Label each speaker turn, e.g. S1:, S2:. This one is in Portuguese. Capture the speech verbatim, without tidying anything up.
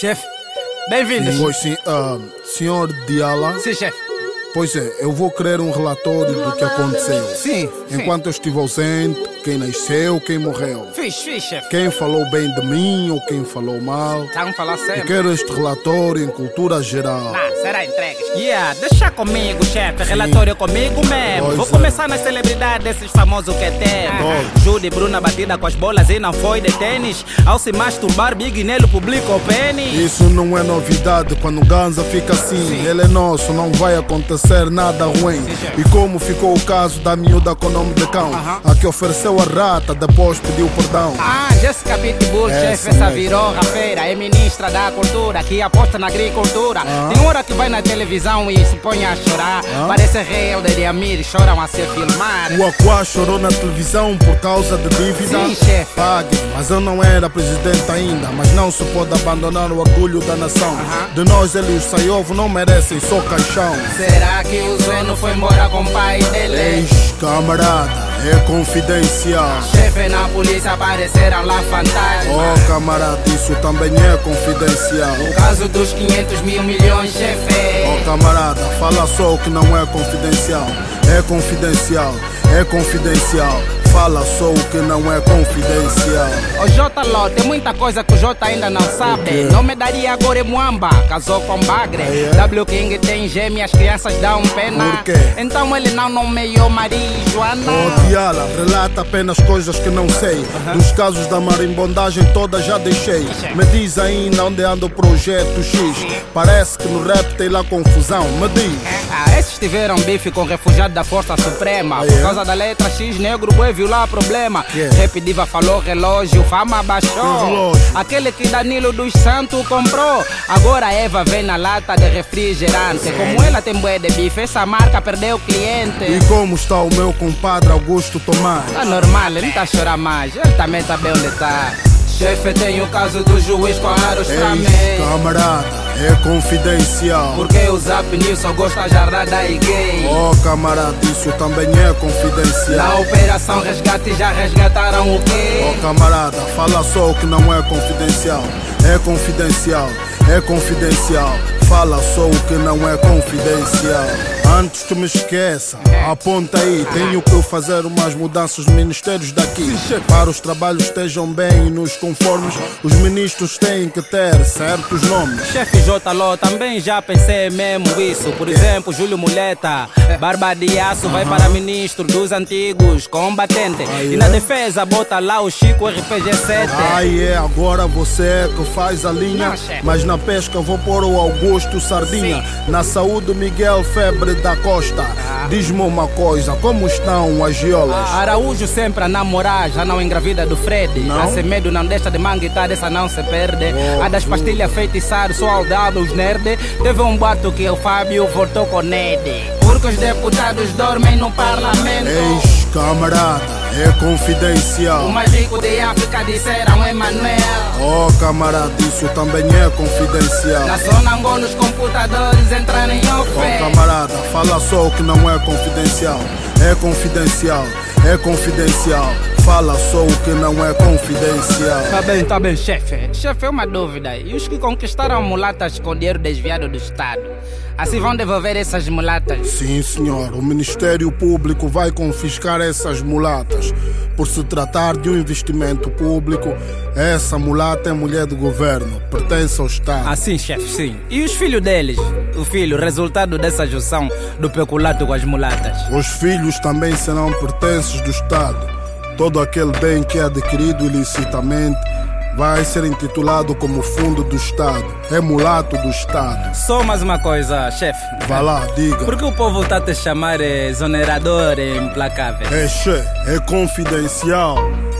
S1: Chefe, bem-vindos.
S2: Pois sim, ah, senhor Diala.
S1: Sim, chefe.
S2: Pois é, eu vou querer um relatório do que aconteceu.
S1: Sim,
S2: Enquanto eu estive ausente, quem nasceu, quem morreu.
S1: Fiz, fiz, chefe.
S2: Quem falou bem de mim ou quem falou mal.
S1: Estão a falar
S2: E
S1: sempre.
S2: quero este relatório em cultura geral.
S1: Ah, será entregues? Yeah, deixa comigo, chefe. Relatório comigo mesmo.
S2: Pois
S1: Vou
S2: é.
S1: começar nas celebridades desses famosos que temos. Judy Bruna batida com as bolas e não foi de tênis. Ao se masturbar, Big Nelo publica o pênis.
S2: Isso não é novidade, quando o Ganza fica assim.
S1: Sim.
S2: Ele é nosso, não vai acontecer nada ruim.
S1: Sim, chefe.
S2: E como ficou o caso da miúda com nome de cão,
S1: Aham.
S2: a que ofereceu a rata, depois pediu perdão.
S1: Ah, Jessica Pitbull,
S2: Essa
S1: chefe, essa
S2: mesmo.
S1: virou rafeira. É ministra da cultura, que aposta na agricultura. Tem hora que vai na televisão e se põe a chorar. Parece real de Amir, choram a se filmar.
S2: O Aquá chorou na televisão por causa de dívida.
S1: Sim, chefe.
S2: Pague, mas eu não era presidente ainda. Mas não se pode abandonar o orgulho da nação.
S1: Aham.
S2: De nós, ele e o Saiovo não merecem só caixão.
S1: Será que o Zeno foi embora com o pai dele?
S2: Eis, camarada, é confidencial.
S1: Chefe na polícia apareceram lá fantasmas.
S2: Oh, camarada, isso também é confidencial.
S1: O caso dos quinhentos mil milhões, chefe.
S2: Oh, camarada, fala só o que não é confidencial. É confidencial, é confidencial. Fala só o que não é confidencial.
S1: O J Ló, tem muita coisa que o J ainda não sabe.
S2: quê?
S1: Não me daria agora em Muamba, casou com Bagre.
S2: Ah, é?
S1: W King tem gêmeas, crianças dão pena.
S2: Por quê?
S1: Então ele não nomeou Maria e Joana.
S2: Oh, Diala, relata apenas coisas que não sei. Dos casos da marimbondagem toda já deixei. Me diz ainda onde anda o projeto X. Parece que no rap tem lá confusão. Me diz.
S1: Ah, esses tiveram bife com refugiado da Força Suprema.
S2: Ah,
S1: Por
S2: é?
S1: causa da letra X, negro, boi, viu lá problema.
S2: Yeah.
S1: Rap Diva falou relógio, fama baixou.
S2: Que relógio?
S1: Aquele que Danilo dos Santos comprou. Agora a Eva vem na lata de refrigerante. Como ela tem bué de bife, essa marca perdeu cliente.
S2: E como está o meu compadre Augusto Tomás?
S1: Tá normal, ele não tá a chorar mais. Ele também tá bem onde tá. Chefe, tem o caso do juiz com aros pra mim.
S2: Eis, camarada, é confidencial.
S1: Porque o Zap News só gosta jarrada e gay.
S2: Oh, camarada, isso também é confidencial.
S1: Na operação resgate já resgataram o quê?
S2: Oh, camarada, fala só o que não é confidencial. É confidencial, é confidencial. Fala só o que não é confidencial. Antes que me esqueça, aponta aí. Tenho que fazer umas mudanças nos ministérios daqui. Para os trabalhos estejam bem e nos conformes, os ministros têm que ter certos nomes.
S1: Chefe J Ló, também já pensei mesmo isso. Por exemplo, Júlio Muleta, Barba de Aço vai para ministro dos antigos combatentes. E na defesa bota lá o Chico R P G sete.
S2: Ai é, agora você é que faz a linha.
S1: Não, chefe.
S2: Mas na pesca vou pôr o Augusto Sardinha. Na saúde Miguel Febre da Costa. Diz-me uma coisa, como estão as giolas?
S1: Araújo sempre a namorar, já não engravida do Fred.
S2: Não?
S1: A sem medo não deixa de manguitar, essa não se perde.
S2: Oh,
S1: A das pastilhas feitiçadas, só saudável, os nerd. Teve um boato que o Fábio voltou com Ned. Porque os deputados dormem no parlamento.
S2: Eis, camarada, é confidencial.
S1: O mais rico de África disseram Emanuel.
S2: Oh, camarada, isso também é confidencial.
S1: Na zona Angola os computadores entraram em
S2: Oh,
S1: oferta.
S2: camarada, fala só o que não é confidencial. É confidencial, é confidencial. Fala só o que não é confidencial.
S1: Tá bem, tá bem, chefe. Chefe, é uma dúvida. E os que conquistaram mulatas com dinheiro desviado do Estado? Assim vão devolver essas mulatas?
S2: Sim, senhor, o Ministério Público vai confiscar essas mulatas. Por se tratar de um investimento público, essa mulata é mulher do governo, pertence ao Estado.
S1: Assim, chefe, sim. E os filhos deles? O filho, resultado dessa junção do peculato com as mulatas?
S2: Os filhos também serão pertences do Estado. Todo aquele bem que é adquirido ilicitamente vai ser intitulado como fundo do Estado. É mulato do Estado.
S1: Só mais uma coisa, chefe.
S2: Vá lá, diga.
S1: Por que o povo está a te chamar exonerador e implacável?
S2: É, che, é confidencial.